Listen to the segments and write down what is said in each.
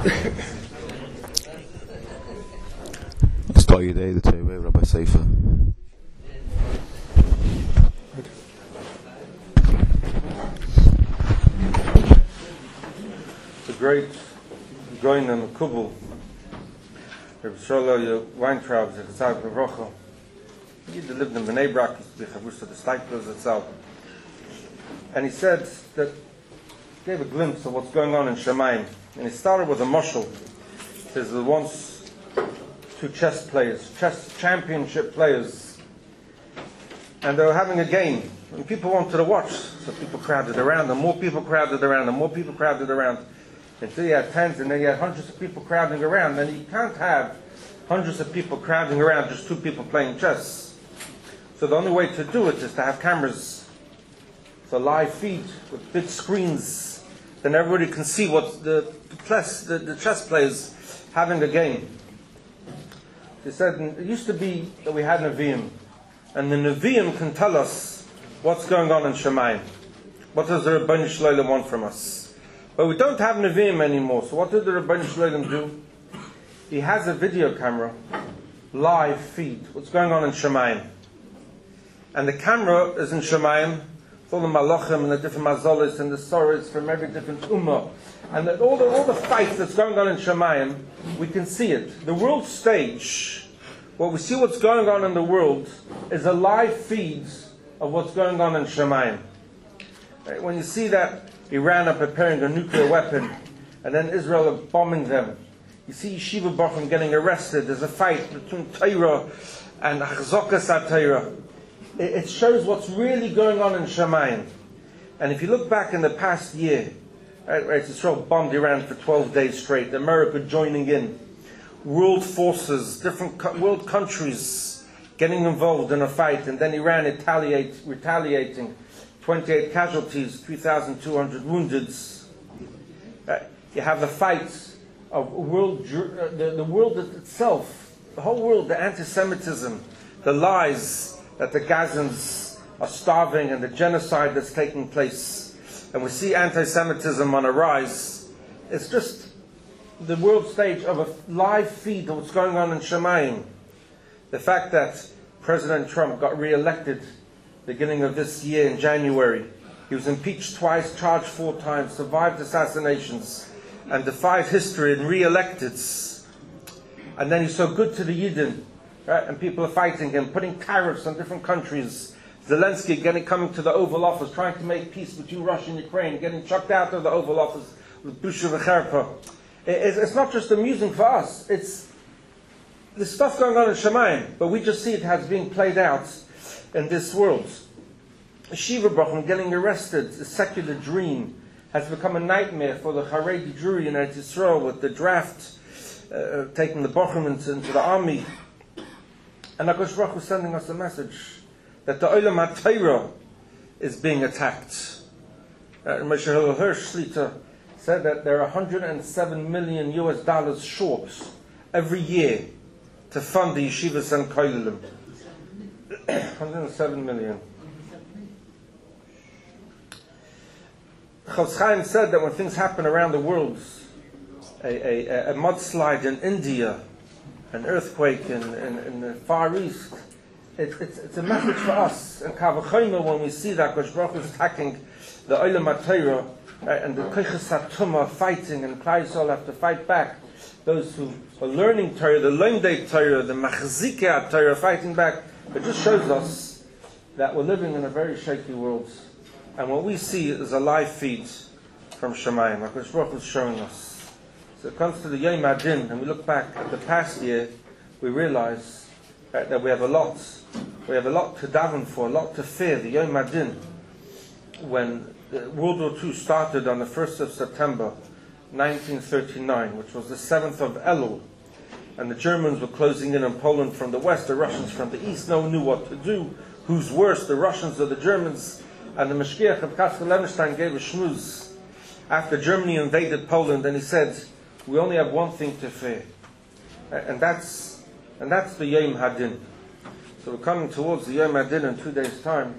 Start your day, the Torah, Rabbi Seifer. The great Goyim Kubel, Reb Shlomo Weintraub, the Chatzar B'Rocha. He lived in Bnei Brak, used to be Chavrusa, the Steiplers itself. And he said that, gave a glimpse of what's going on in Shemayim. And he started with a mashal. There's once two chess championship players. And they were having a game. And people wanted to watch. So people crowded around, and more people crowded around, and more people crowded around. Until you had tens, and then you had hundreds of people crowding around. And you can't have hundreds of people crowding around, just two people playing chess. So the only way to do it is to have cameras. So live feed with big screens. Then everybody can see what the chess players having a game. He said it used to be that we had Nevi'im. And the Nevi'im can tell us what's going on in Shemayim. What does the Rebbeinu Shloim want from us? But we don't have Nevi'im anymore. So what did the Rebbeinu Shloim do? He has a video camera, live feed, what's going on in Shemayim. And the camera is in Shemayim, all the malachim and the different mazolis and the soras from every different ummah. And that all the fights that's going on in Shemayim, we can see it. The world stage, what we see what's going on in the world, is a live feed of what's going on in Shemayim. Right? When you see that Iran are preparing a nuclear weapon, and then Israel are bombing them, you see Yeshiva Bochum getting arrested, there's a fight between Torah and Achzokas HaTorah. It shows what's really going on in Shemayim. And if you look back in the past year, right, Israel bombed Iran for 12 days straight, America joining in, world forces, different world countries getting involved in a fight, and then Iran retaliating, 28 casualties, 3,200 wounded. You have the fight of the world itself, the whole world, the anti-Semitism, the lies that the Gazans are starving and the genocide that's taking place. And we see anti-Semitism on a rise. It's just the world stage of a live feed of what's going on in Shemayim. The fact that President Trump got re-elected beginning of this year in January. He was impeached twice, charged 4 times, survived assassinations, and defied history and re-elected. And then he's so good to the Yidden. Right? And people are fighting him, putting tariffs on different countries. Zelensky coming to the Oval Office, trying to make peace between Russia and Ukraine, getting chucked out of the Oval Office with Busha v'cherpa. It's not just amusing for us. It's there's stuff going on in Shemayim, but we just see it as being played out in this world. Shiva Bochum getting arrested, a secular dream, has become a nightmare for the Haredi Jewry in Eretz Yisrael with the draft, taking the Bochum into the army. And HaKadosh Baruch Hu is sending us a message that the Olam HaTorah is being attacked. Moshe Hirsch Shlita said that there are $107 million short every year to fund the yeshivas and koilim. 107 million. Chofetz Chaim said that when things happen around the world, a mudslide in India, an earthquake in the Far East, it's a message for us. And Kavachayma, when we see that HaKadosh Baruch Hu is attacking the Olam HaTorah, and the Koiches HaTumah fighting, and Klal Yisrael have to fight back. Those who are learning Torah, the Lomdei Torah, the Machzikei Torah fighting back. It just shows us that we're living in a very shaky world. And what we see is a live feed from Shemayim. HaKadosh Baruch Hu is showing us. So it comes to the Yom Hadin, and we look back at the past year, we realize that we have a lot to daven for, a lot to fear. The Yom Hadin, when World War II started on the 1st of September 1939, which was the 7th of Elul, and the Germans were closing in on Poland from the west, the Russians from the east. No one knew what to do. Who's worse, the Russians or the Germans? And the Mashgiach of Kaskel Levenstein gave a shmuz after Germany invaded Poland, and he said, we only have one thing to fear, and that's the Yom Hadin. So we're coming towards the Yom Hadin in 2 days' time.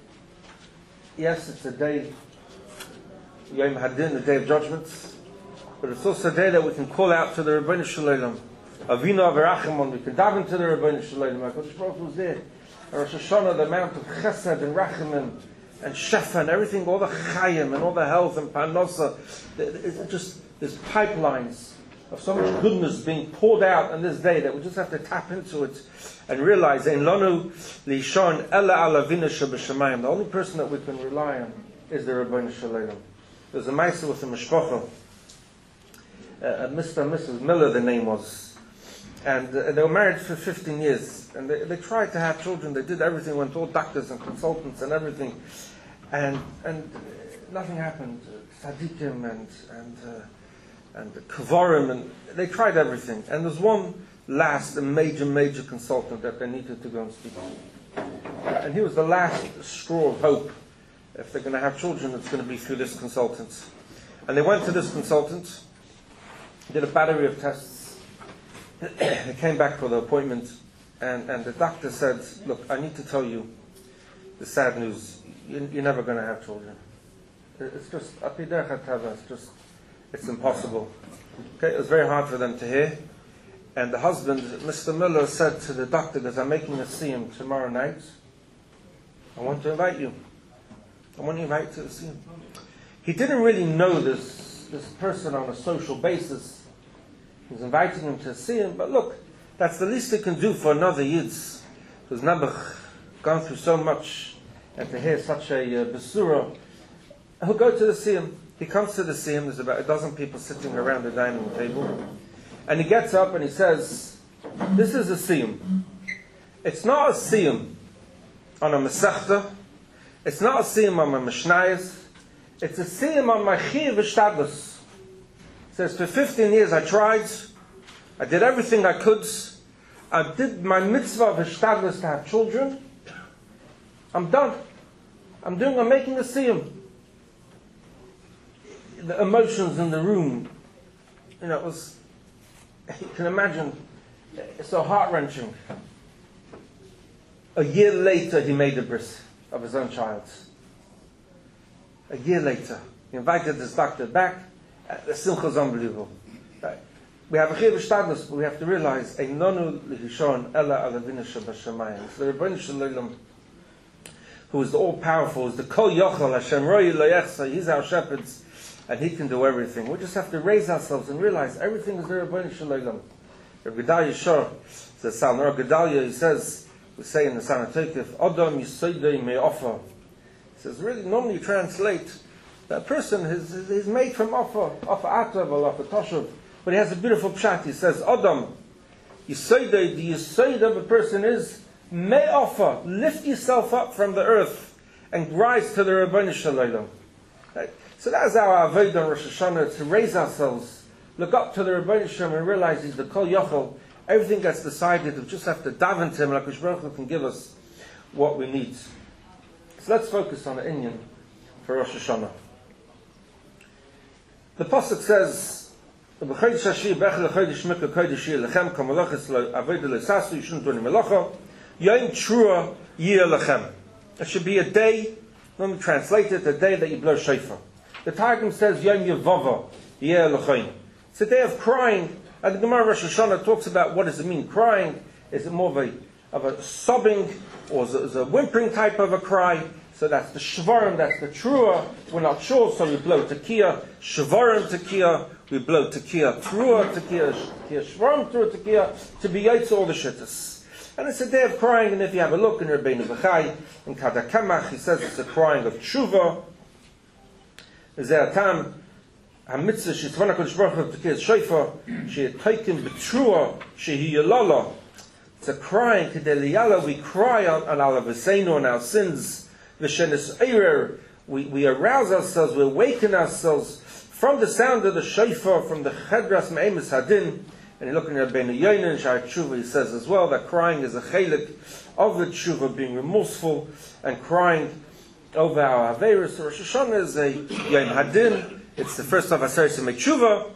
Yes, it's a day, Yom Hadin, the Day of Judgments. but it's also a day that we can call out to the Rebbeinu Shalom. Avinu Avarachimon, we can dive into the Rebbeinu Shalom. HaKadosh Baruch Hu was there. Rosh Hashanah, the amount of chesed and rachim and shefa and everything, all the chayim and all the health and parnasa, it's just, there's pipelines of so much goodness being poured out on this day that we just have to tap into it and realize, Ein lanu lishon ela ala Avinu shebashamayim. The only person that we can rely on is the Rebbeinu Shalom. There's a ma'aser with a mishpacha, Mr. and Mrs. Miller, the name was. And they were married for 15 years. And they tried to have children. They did everything, went to all doctors and consultants and everything. And nothing happened. Tzaddikim and kavarim. And they tried everything. And there's one last, a major consultant that they needed to go and speak to. And he was the last straw of hope. If they're going to have children, it's going to be through this consultant. And they went to this consultant, did a battery of tests. They came back for the appointment, and the doctor said, look, I need to tell you the sad news. You're never going to have children. It's just, it's impossible. Okay, it was very hard for them to hear. And the husband, Mr. Miller, said to the doctor, because I'm making a siyum tomorrow night, I want to invite you. I want to invite you to the siyum. He didn't really know this person on a social basis. He's inviting him to see him, but look, that's the least he can do for another Yidz who's never gone through so much, and to hear such a besura. He'll go to the siyum. He comes to the siyum. There's about a dozen people sitting around the dining table, and he gets up and he says, "This is a siyum. It's not a siyum on a mesechta. It's not a siyum on my mishnayos. It's a siyum on my chiyuv v'shtadlus." Says, for 15 years I tried, I did everything I could, I did my mitzvah of hishtadlus to have children, I'm done. I'm making a siyum. The emotions in the room, it was, you can imagine, it's so heart-wrenching. A year later he made a bris of his own child. A year later. He invited this doctor back. The simcha is unbelievable. We have a chiyuv v'shtadlus, but we have to realize, Ein lanu lishon ela ala Avinu shebashamayim. It's the Rebbeinu Shalom, who is the all-powerful, is the kol yochel, Hashem roi lo yechsa. He's our shepherds, and He can do everything. We just have to raise ourselves and realize everything is the Rebbeinu Shalom. Rabbi Gedalia Shor says, Rabbi Gedalia, he says, we say in the Sana Tokef, Adam yisoidei me'ofer. He says, really, normally you translate, that person is made from offer atav or offer toshav. But he has a beautiful pshat. He says, Adam, the yisoid of a person is me'offer. Lift yourself up from the earth and rise to the Rebbeinu Shalom. Right? So that's our avodah on Rosh Hashanah, to raise ourselves, look up to the Rebbeinu Shalom and realize He's the kol yochel. Everything gets decided. We just have to daven to Him, like HaKadosh Baruch Hu can give us what we need. So let's focus on the inyan for Rosh Hashanah. The pasuk says, "B'chodesh Hashi b'echel chodesh mikra kodesh lechem kamalachas lo avodah lesasu yishun doni melacha yom trua yir lechem." It should be a day. Let me translate it: a day that you blow shofar. The Targum says Yom Yevava yir lechem. It's a day of crying. And the Gemara Rosh Hashanah talks about what does it mean crying. Is it more of a sobbing, or is it a whimpering type of a cry? So that's the shvarim, that's the trua. We're not sure, so we blow tekiah. Shvarim tekiah, we blow tekiah. Trua tekiah, shvarim trua tekiah, to be yaitz all the shittas. And it's a day of crying, and if you have a look in Rabbeinu Bechai, in Kadakamach, he says it's a crying of tshuva. Ze'atam, ha-mitzvah, she'tzvana kodesh baruch hu tekiah shofar, she'etaikim b'trua, shehi yalala. It's a crying, kedeliyala, we cry on our v'seinu, on our sins. We arouse ourselves, we awaken ourselves from the sound of the shofar, from the chedras me'emes hadin. And you look in Rabbeinu Yoina and Sha'ar Tshuva, he says as well that crying is a chelik of the tshuva, being remorseful and crying over our averos. So Rosh Hashanah is a Yom Hadin. It's the first of Aseres to make tshuva,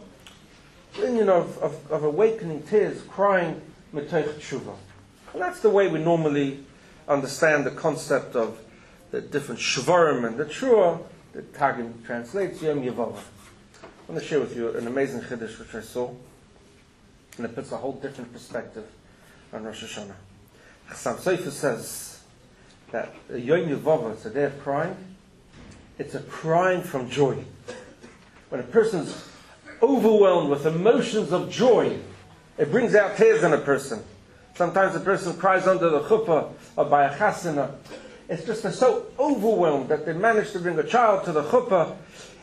of awakening tears, crying metoich tshuva. And that's the way we normally understand the concept of the different shvarim and the trua. The Targum translates Yom Yevava. I want to share with you an amazing chiddush which I saw, and it puts a whole different perspective on Rosh Hashanah. Chassam Sofer says that a Yom Yevava, it's a day of crying, it's a crying from joy. When a person's overwhelmed with emotions of joy, it brings out tears in a person. Sometimes a person cries under the chuppah or by a chasana. It's just they're so overwhelmed that they manage to bring a child to the chuppah.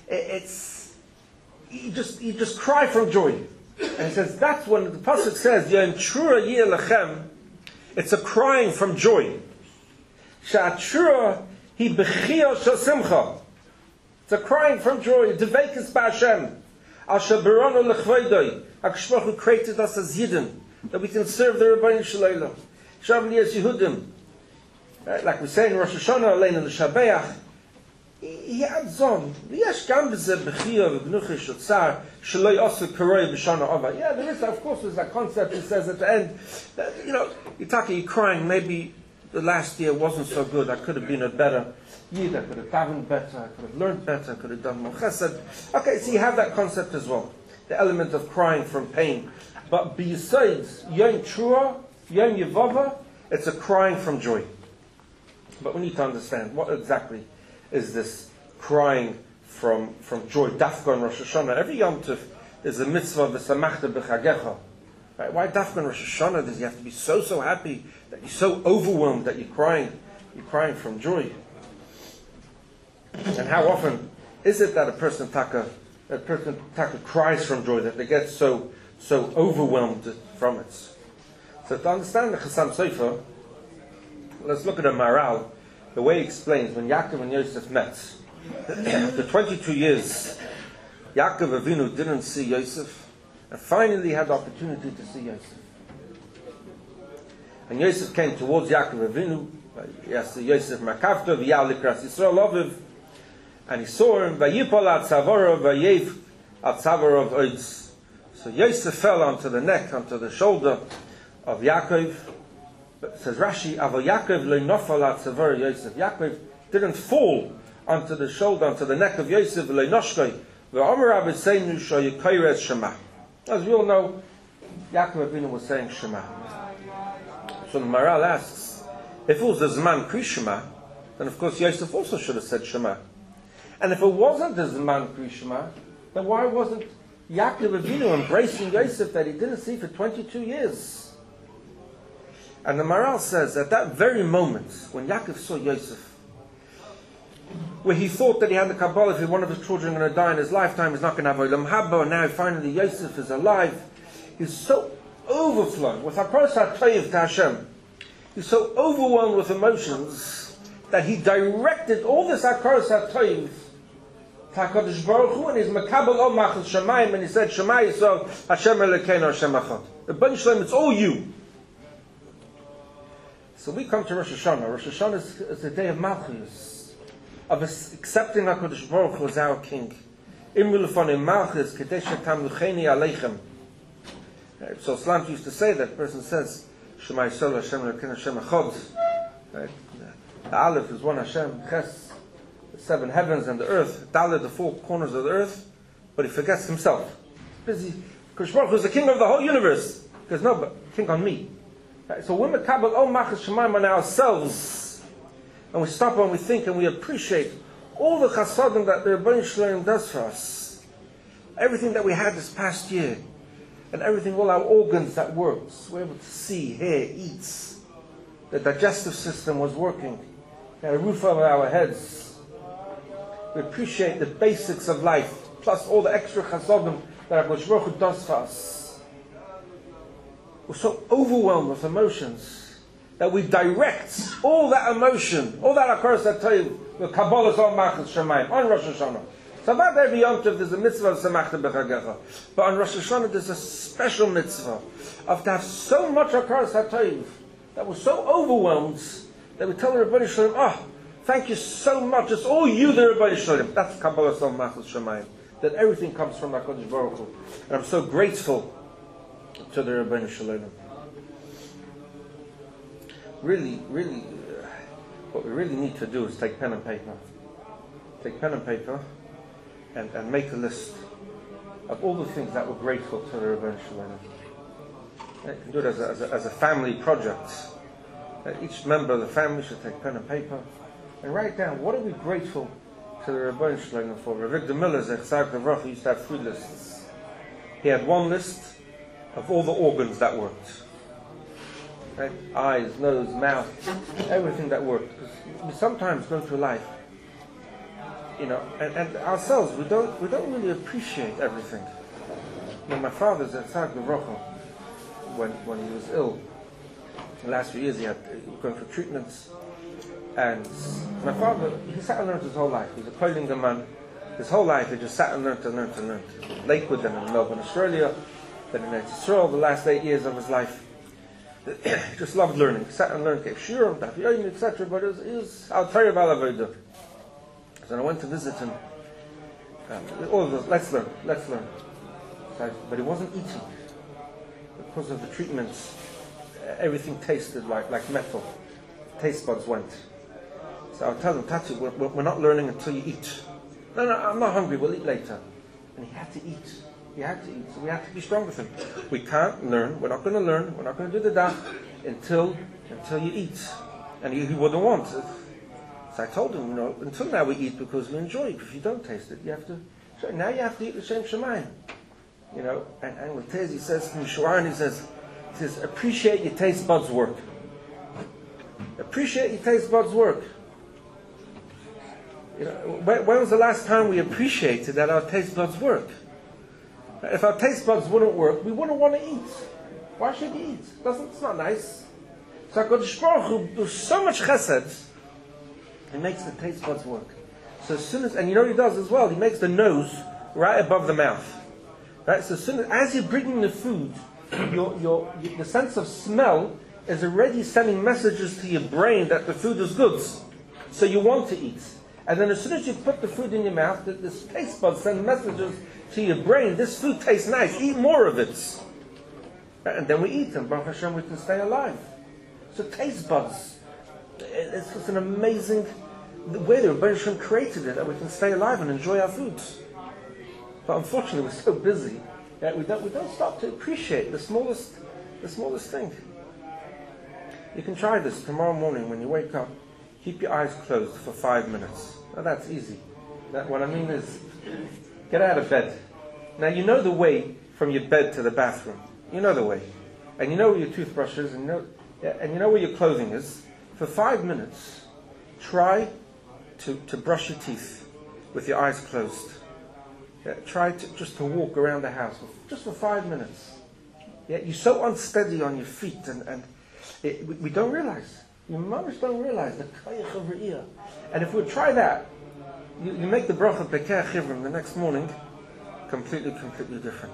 You just cry from joy. And he says that's when the pasuk says Yom Trua Yeh Lechem. It's a crying from joy. Sha'atrua hi bechia shel simcha. It's a crying from joy. Devekes ba'Hashem. Al shabaranu lechvoidoi. HaKadosh Baruch Hu created us as Yidden, that we can serve the Rebbeinu Shalom. Shavli as Yehudim. Like we say in Rosh Hashanah, Alein in the Shabeach, he adds on, V'yesh gam b'zeh b'chiyah v'gnucha shotzar, shaloi osu karoi b'shana ova. Yeah, there is, of course, there's that concept he says at the end, that, you're crying, maybe the last year wasn't so good, I could have been a better Yid, I could have davened better, I could have learned better, I could have done more chesed. Okay, so you have that concept as well. The element of crying from pain. But besides Yom Trua, Yom Yevava, it's a crying from joy. But we need to understand what exactly is this crying from joy. Dafka on Rosh Hashanah. Every Yom Tov is a mitzvah v'samachta b'chagecha. Right? Why Dafka on Rosh Hashanah does you have to be so happy that you're so overwhelmed that you're crying from joy? And how often is it that a person cries from joy, that they get so overwhelmed from it? So to understand the Chassam Sofer, let's look at a Maral, the way he explains when Yaakov and Yosef met. After 22 years, Yaakov Avinu didn't see Yosef, and finally had the opportunity to see Yosef. And Yosef came towards Yaakov Avinu, he asked Yosef Makavto, V'yal Likras Yisrael Oviv, and he saw him, Vayipol Atzavoro, Vayev Atzavoro Oids. So Yosef fell onto the neck, onto the shoulder of Yaakov. But says Rashi, Avo Yaakov lo nofal Atzavoro Yosef. Yaakov didn't fall onto the shoulder, onto the neck of Yosef, lo noshkoi. V'omer Abbeseinu sho yikoyres Shema. As we all know, Yaakov Avinu was saying Shema. So the Maral asks, if it was the Zman Kri Shema, then of course Yosef also should have said Shema. And if it wasn't the Zman Kri Shema, then why wasn't Yaakov Avinu embracing Yosef that he didn't see for 22 years? And the Maral says, at that very moment, when Yaakov saw Yosef, where he thought that he had the Kabbalah, if one of his children going to die in his lifetime, he's not going to have Olam Haba, and now finally Yosef is alive, he's so overflowing with Hakaras HaTov to Hashem. He's so overwhelmed with emotions that he directed all this Hakaras HaTov to HaKadosh Baruch Hu, and he's Mekabel O Machal Shemayim, and he said, Shema Yisrael, Hashem Elokeinu Hashem Echad. The Rebbeinu Shalom, it's all you. So we come to Rosh Hashanah. Rosh Hashanah is a day of Malchus, of accepting HaKadosh Baruch Hu as our King. Imru Lefanim Malchus, Kadesh Tamlucheni Aleichem. So Islam used to say that, person says, Shema Yisrael, Hashem Elokeinu Hashem Echad. The Aleph is one Hashem, Ches, the seven heavens and the earth, Dalet, the four corners of the earth, but he forgets himself. Busy. Kadosh Baruch Hu is the King of the whole universe. Because no, but King on me. Right? So when we kabel O Machas Shemaim on ourselves, and we stop and we think and we appreciate all the chasadim that the Rebbeinu Shalom does for us, everything that we had this past year, and everything, all our organs that works, we're able to see, hear, eat, the digestive system was working, we had a roof over our heads. We appreciate the basics of life, plus all the extra chasadim that HaKadosh Baruch Hu does for us. We're so overwhelmed with emotions that we direct all that emotion, all that Hakaras HaTov, the Kabbalah on Machas Shemayim, on Rosh Hashanah. So about every Yom Tov there's a mitzvah of Samachta B'chagecha. But on Rosh Hashanah there's a special mitzvah of to have so much Hakaras HaTov that we're so overwhelmed that we tell the Rebbeinu Shalom, thank you so much, it's all you, the Rebbeinu Shalom. That's Kabbalah on Machas Shemayim. That everything comes from HaKadosh Baruch Hu. And I'm so grateful to the Rebbeinu Shalom. Really, what we really need to do is take pen and paper. Take pen and paper and make a list of all the things that we're grateful to the Rebbeinu Shalom. You can do it as a family project. Each member of the family should take pen and paper and write down what are we grateful to the Rebbeinu Shalom for. Rav Avigdor Miller, Zechariah Levrach, used to have 3 lists. He had 1 list of all the organs that worked. Right? Eyes, nose, mouth, everything that worked. Because we sometimes go through life, and ourselves, we don't really appreciate everything. My father, Zechariah Levrach, when he was ill, the last few years he had going for treatments, and my father, he sat and learned his whole life. He was a Koilinger man. His whole life he just sat and learned. Lakewood, then in Melbourne, Australia, then in Israel, the last 8 years of his life. He just loved learning. He sat and learned, gave shiurim, daf yomi, etc. But it was al Torah v'al avodah. So I went to visit him. All of us, let's learn. But he wasn't eating. Because of the treatments, everything tasted like metal. Taste buds went. So I would tell him, Tati, we're not learning until you eat. No, I'm not hungry, we'll eat later. And he had to eat. So we had to be strong with him. We can't learn, we're not going to learn, we're not going to do the daf until you eat. And he wouldn't want it. So I told him, until now we eat because we enjoy it. If you don't taste it, you have to. So now you have to eat the Shem Shemayim. And with Tez, he says, he says, appreciate your taste buds work. Appreciate your taste buds work. When was the last time we appreciated that our taste buds work? If our taste buds wouldn't work, we wouldn't want to eat. Why should you eat? It's not nice. So HaKadosh Baruch Hu does so much chesed, he makes the taste buds work. So as soon as, and what he does as well, he makes the nose right above the mouth. Right? So as you're bringing the food, the sense of smell is already sending messages to your brain that the food is good. So you want to eat. And then as soon as you put the food in your mouth, this taste buds send messages to your brain. This food tastes nice. Eat more of it. And then we eat, and Baruch Hashem, we can stay alive. So taste buds, it's just an amazing way the Rebbeinu Shalom created it, that we can stay alive and enjoy our food. But unfortunately, we're so busy that we don't stop to appreciate the smallest thing. You can try this tomorrow morning when you wake up. Keep your eyes closed for 5 minutes. Now that's easy. What I mean is, get out of bed. Now you know the way from your bed to the bathroom. You know the way. And you know where your toothbrush is, and you know where your clothing is. For 5 minutes, try to brush your teeth with your eyes closed. Try to walk around the house, just for 5 minutes. You're so unsteady on your feet, and we don't realize. Your mothers don't realize the koyach of re'iyah. And if we try that, you make the bracha Bekei Chivrim the next morning completely different.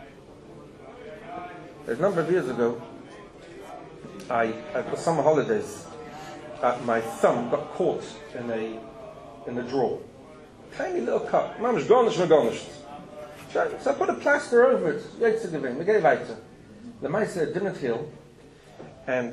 A number of years ago, at the summer holidays, my thumb got caught in the drawer. Tiny little cut. Mamish garnished. So I put a plaster over it. The Maisa didn't heal, and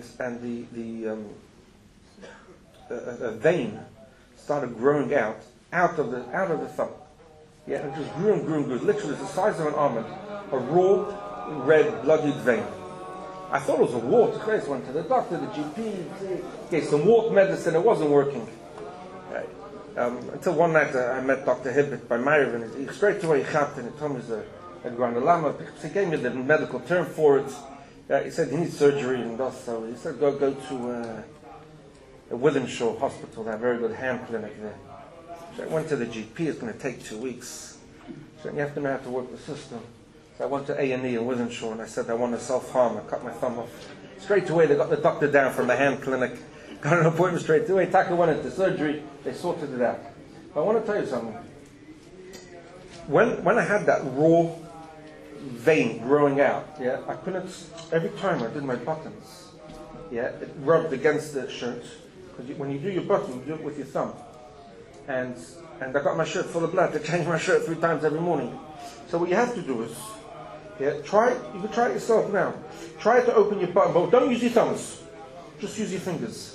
the vein started growing out of the thumb. Yeah, and it just grew and grew. Literally the size of an almond, a raw, red, bloodied vein. I thought it was a wart. I went to the doctor, the GP, gave some wart medicine. It wasn't working. Until one night I met Dr. Hibbett by Ma'ariv, and he straight away he told me it's a granuloma. He gave me the medical term for it. He said he needs surgery, and so he said go to Wythenshawe Hospital. They have a very good hand clinic there. So I went to the GP. It's going to take 2 weeks. So you have to know how to work the system. So I went to A&E in Wythenshawe, and I said I want to self-harm. I cut my thumb off. Straight away they got the doctor down from the hand clinic. Got an appointment straight away. Taka went into surgery. They sorted it out. But I want to tell you something. When I had that raw vein growing out, I couldn't. Every time I did my buttons, it rubbed against the shirt. Because when you do your button, you do it with your thumb. And I got my shirt full of blood. I change my shirt 3 times every morning. So what you have to do is, you can try it yourself now. Try to open your button, but don't use your thumbs. Just use your fingers.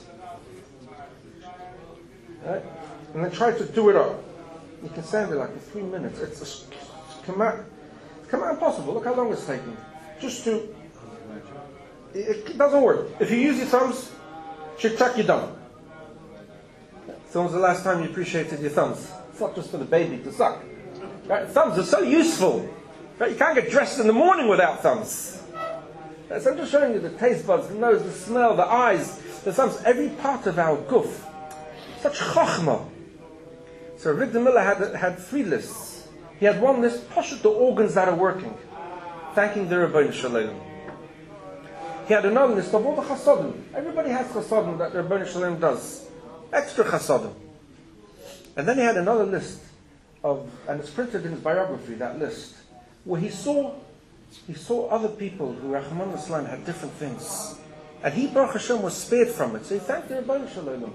Right? And then try to do it up. You can stand it like for 3 minutes. It's come out. Come on, impossible. Look how long it's taking. Just to... It doesn't work. If you use your thumbs, chick-chack, you're done. So when was the last time you appreciated your thumbs? It's not just for the baby to suck. Right? Thumbs are so useful. Right? You can't get dressed in the morning without thumbs. Right? So I'm just showing you the taste buds, the nose, the smell, the eyes, the thumbs, every part of our guf. Such chokhmah. So Avigdor Miller had 3 lists. He had one list, poshut the organs that are working, thanking the Rebbeinu Shalom. He had another list of all the chasadim. Everybody has chasadim that the Rebbeinu Shalom does. Extra chasadim. And then he had another list of, and it's printed in his biography, that list, where he saw other people who, Rachmana litzlan, had different things. And he, Baruch Hashem, was spared from it. So he thanked the Rebbeinu Shalom.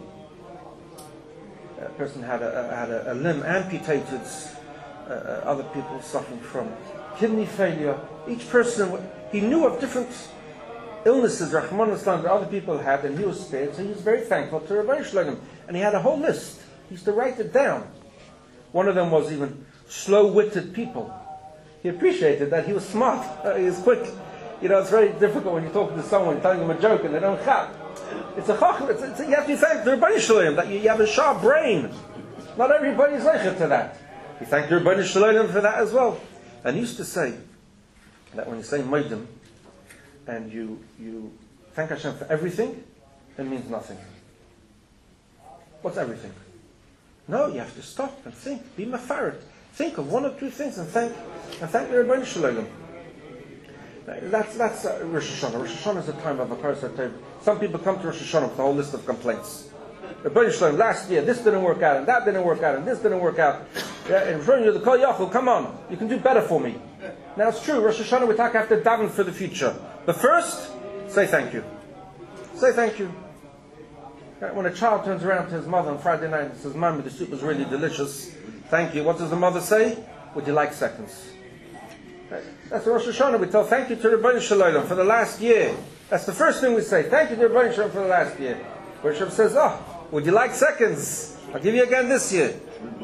A person had a limb amputated, other people suffering from kidney failure. Each person, he knew of different illnesses, Rachmana litzlan, that other people had, and he was spared, so he was very thankful to Rebbeinu Shalom. And he had a whole list. He used to write it down. One of them was even slow-witted people. He appreciated that he was smart, he was quick. You know, it's very difficult when you're talking to someone, telling them a joke, and they don't chap. It's a chacham. You have to thank the Rebbeinu Shalom that you have a sharp brain. Not everybody's zeichet to that. You thank the Rebbeinu Shalom for that as well. And he used to say that when you say Moedim and you thank Hashem for everything, it means nothing. What's everything? No, you have to stop and think. Be mafaret. Think of 1 or 2 things and thank the Rebbeinu Shalom. That's Rosh Hashanah. Rosh Hashanah is the time of a parasat. Some people come to Rosh Hashanah with a whole list of complaints. Rebbeinu Shalom, last year this didn't work out, and that didn't work out, and this didn't work out. And showing you the Kol Yachol, come on, you can do better for me. Now it's true, Rosh Hashanah we have to daven for the future. But first, say thank you. Say thank you. When a child turns around to his mother on Friday night and says, "Mommy, the soup was really delicious. Thank you." What does the mother say? Would you like seconds? That's Rosh Hashanah. We tell thank you to Rebbeinu Shalom for the last year. That's the first thing we say. Thank you to Rebbeinu Shalom for the last year. Rosh Hashanah says, would you like seconds? I'll give you again this year.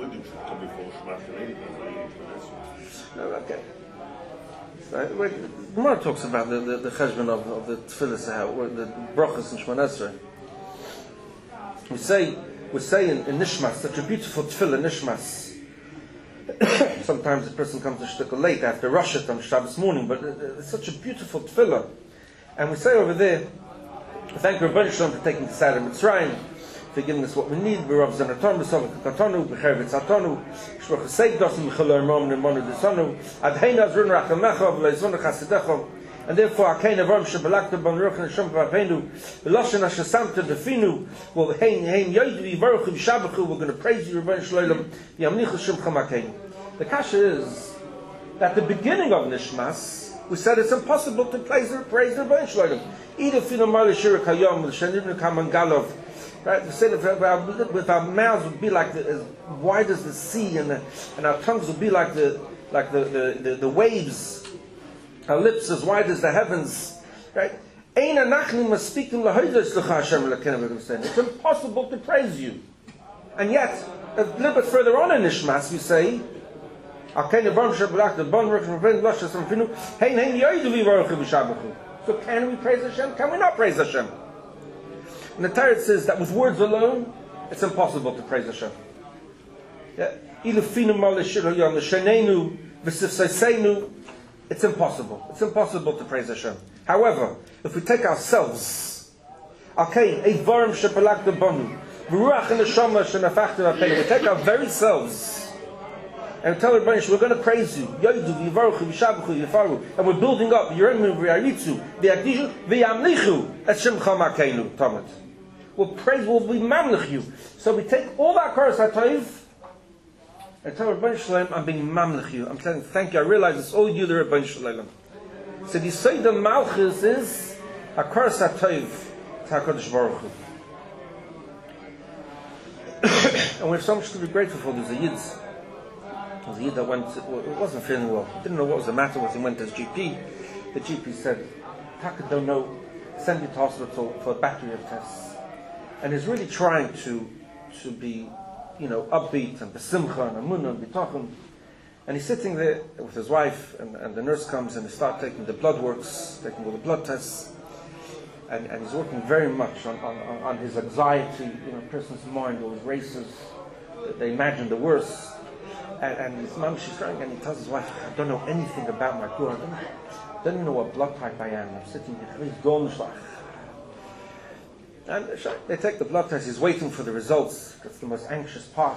Okay. So, Gemara talks about the cheshbon of the tefillah, the brachas and Shemona Esrei. We say in Nishmas, such a beautiful tefillah, Nishmas. Sometimes the person comes to shtetl late after Rosh Hashanah on Shabbos morning, but it's such a beautiful tefillah. And we say over there, thank Rebbeinu Shalom for taking us out of Mitzrayim, for giving us what we need. B'rav Zanaton, b'sovek katonu, b'chervet satonu, shroch seik dosim b'chalor mom nemonu desonu, adheina zrun rachamecha, v'leizvonu chasidecha. And therefore, Akain Avram Shabbalakta Ban Ruch and Shem Vavenu, Lashon Hashasamta Definu, well, Hein Yoidu Yivaruch Yishabachu, we're going to praise you, Rebbeinu Shalom, Yamnichu Shemcham Akain. The kasha is that the beginning of Nishmas, we said it's impossible to praise the Rebbeinu Shalom. Either Fino Marli Shira Kayom, Shanibnu Kamangalov, right? We said with our mouths would be like as wide as the sea, and our tongues would be like the waves. Our lips as wide as the heavens, right? It's impossible to praise you. And yet, a little bit further on in Nishmas, we say, so can we praise Hashem? Can we not praise Hashem? And the Torah says that with words alone, it's impossible to praise Hashem. It's impossible. It's impossible to praise Hashem. However, if we take ourselves, we take our very selves and tell everybody we're going to praise you, and we're building up. We'll praise, we'll be mamlich you. So we take all that chorus HaTov and tell Rebbeinu Shalom, I'm being mamlich you. I'm telling thank you. I realize it's all you, the Rebbeinu Shalom. So the Yisod of Malchus is HaKoros HaTov to HaKadosh Baruch Hu. And we have so much to be grateful for. There's a Yid that wasn't feeling well. Didn't know what was the matter with him. He went to his GP. The GP said, Taka don't know, send you to hospital for a battery of tests. And he's really trying to be, upbeat and besimcha and amunah and bitachon. And he's sitting there with his wife, and the nurse comes and they start taking the blood works, taking all the blood tests. And he's working very much on his anxiety. A person's mind always races. They imagine the worst. And his mom, she's crying, and he tells his wife, I don't know anything about my poor. I don't even know what blood type I am. I'm sitting here. He's gone. And they take the blood test. He's waiting for the results. That's the most anxious part.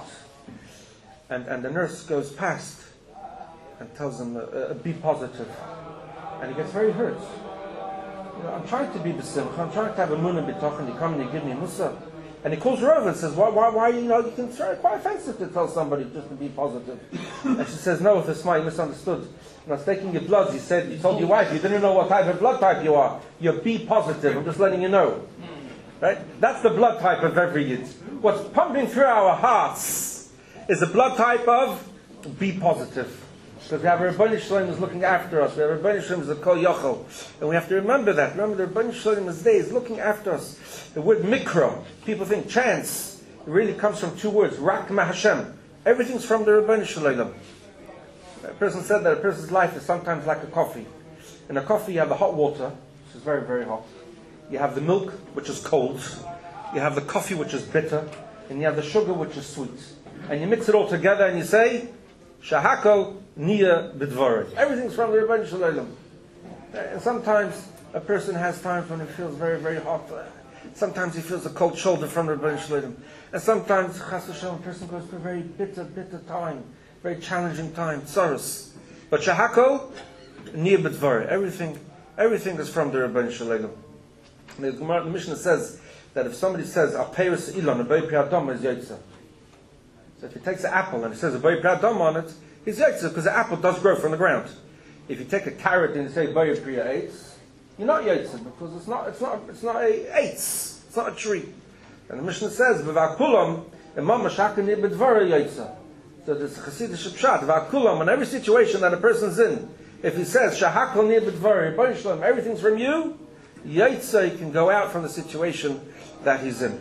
And the nurse goes past and tells him, be positive. And he gets very hurt. I'm trying to be besimcha. I'm trying to have a mun and bitochen. You come and you give me musa. And he calls her over and says, why, you can try, quite offensive to tell somebody just to be positive. And she says, no, with a smile, you misunderstood. When I was taking your bloods, you told your wife, you didn't know what type of blood type you are. You're B positive. I'm just letting you know. Right? That's the blood type of every yid. What's pumping through our hearts is a blood type of B positive. Because we have a Rebbeinu Shalom who's looking after us. We have a Rebbeinu Shalom who's a Kol Yochel. And we have to remember that. Remember the Rebbeinu Shalom is there. He's looking after us. The word mikra, people think chance. It really comes from two words. Rak ma Hashem. Everything's from the Rebbeinu Shalom. A person said that a person's life is sometimes like a coffee. In a coffee you have the hot water, which is very, very hot. You have the milk, which is cold. You have the coffee, which is bitter. And you have the sugar, which is sweet. And you mix it all together and you say, Shahako Nia Bidvarit. Everything's from the Rebbeinu Shalom. And sometimes a person has times when he feels very, very hot. Sometimes he feels a cold shoulder from the Rebbeinu Shalom. And sometimes, Chas V'Shalom, a person goes through a very bitter, bitter time. Very challenging time. Tsaros. But Shahako Nia Bidvarit. Everything is from the Rebbeinu Shalom. The Mishnah says that if somebody says, Aperis Ilon, a Boi Pri Adam is Yotza. So if he takes an apple and it says a Boi Pri Adam on it, he's Yotza, because the apple does grow from the ground. If you take a carrot and you say Boi Pri Eitz, you're not Yotza, because it's not a eitz, it's not a tree. And the Mishnah says, V'vakulam, Imam Mashaka Ni B'dvara Yotza. So there's a Chassidish pshat, V'vakulam, in every situation that a person's in, if he says, Shahakal Ni B'dvara, Rebbeinu Shalom, everything's from you, Yotza can go out from the situation that he's in.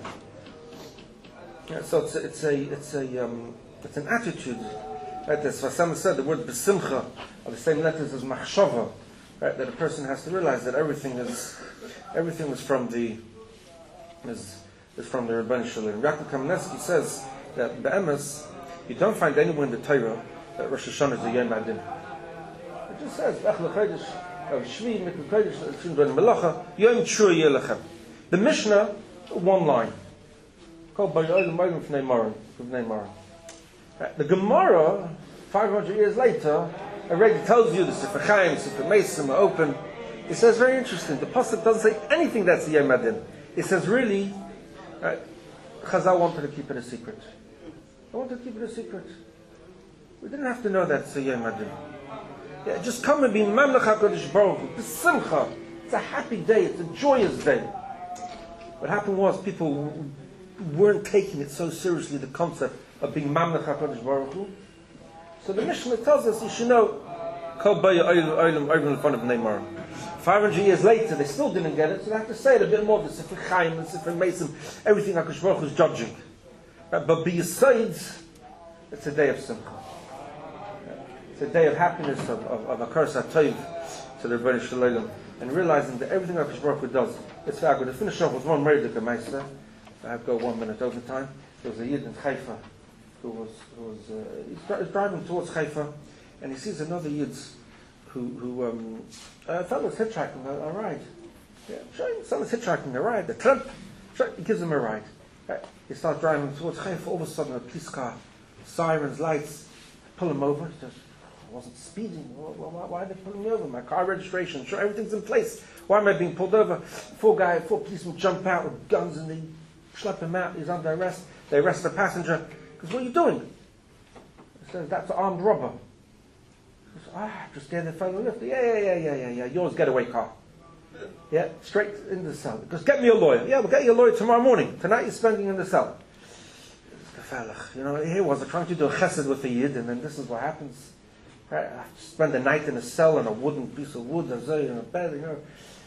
Yeah, so it's an attitude. Right? As Vassam said, the word besimcha are the same letters as machshava. Right? That a person has to realize that everything is from the Rebbeinu Shalom. Yaakov Kamenetsky says that be'emes you don't find anywhere in the Torah that Rosh Hashanah is a Yom Adin. It just says the Mishnah, one line. The Gemara, 500 years later, already tells you the Sefer Chaim, Sefer Mesim are open. It says very interesting. The pasuk doesn't say anything that's Yom Adin. It says really, Chazal wanted to keep it a secret. I wanted to keep it a secret. We didn't have to know that it's a Yom Adin. Yeah, just come and be Mamlech HaKadosh Baruch Hu. B'simcha. It's a happy day. It's a joyous day. What happened was people weren't taking it so seriously, the concept of being Mamlech HaKadosh Baruch Hu. So the Mishnah tells us you should know Kol Baya Olam Olam in front of Neymar. 500 years later, they still didn't get it, so they have to say it a bit more. The Sefer Chaim, the Sefer Mesim, everything HaKadosh Baruch Hu is judging. But besides, it's a day of Simcha. It's a day of happiness, of Hakaras HaTov to the Rebbeinu Shalom, and realizing that everything HaKadosh Baruch Hu does. It's fair. I'm going to finish off with one Mordechai Meister. I have to go 1 minute over time. There was a Yid in Haifa who was driving towards Haifa, and he sees another Yid who fellow's hitchhiking a ride. Yeah, someone's hitchhiking a ride. The tramp, he gives him a ride. Right. He starts driving towards Haifa. All of a sudden, a police car, sirens, lights, pull him over. He says, I wasn't speeding. Why are they pulling me over? My car registration, sure, everything's in place. Why am I being pulled over? Four policemen jump out with guns and they schlep him out. He's under arrest. They arrest the passenger. Because what are you doing? He says, that's an armed robber. He says, just get the fellow lift. Yeah. Yours getaway car. Yeah, straight in the cell. Because get me a lawyer. Yeah, we'll get you a lawyer tomorrow morning. Tonight you're spending in the cell. Here was I trying to do a chesed with the Yid, and then this is what happens. Right? I have to spend the night in a cell in a wooden piece of wood, in a bed,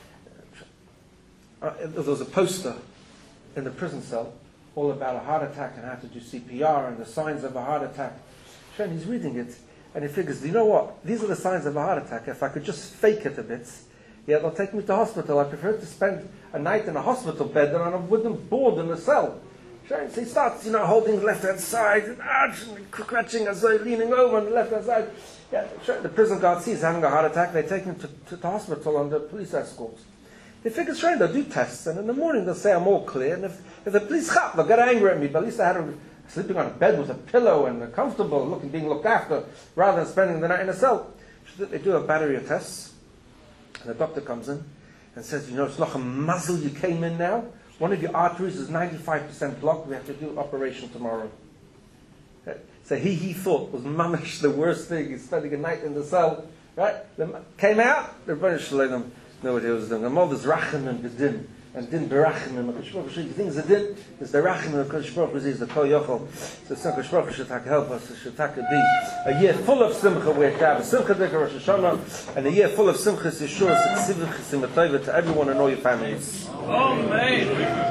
There was a poster in the prison cell all about a heart attack and how to do CPR and the signs of a heart attack. And he's reading it, And he figures, you know what? These are the signs of a heart attack. If I could just fake it a bit, yeah, they'll take me to hospital. I prefer to spend a night in a hospital bed than on a wooden board in a cell. So he starts, holding his left-hand side, and scratching as though leaning over on the left-hand side. Yeah, sure. The prison guard sees he's having a heart attack. They take him to the hospital under police escort. They figure, sure, they'll do tests, and in the morning they'll say I'm all clear. And if the police chap, they'll get angry at me. But at least I had him sleeping on a bed with a pillow and comfortable, being looked after, rather than spending the night in a cell. So they do a battery of tests, and the doctor comes in and says, it's like a muzzle you came in now. One of your arteries is 95% blocked. We have to do an operation tomorrow. So he thought was mamish the worst thing. He's spending a night in the cell. Right? Came out. The Rebbeinu Shalom knew what he was doing. The mother's rachim and bedin. And din berachim and Kodesh Baruch Hu. The things that din is the rachim and Kodesh Baruch Hu is the kol yochel. So Kodesh Baruch Hu should help us. It should be a year full of simcha. We have a simcha day Rosh Hashanah, and a year full of simcha is Yeshua, to everyone and all your families. Amen.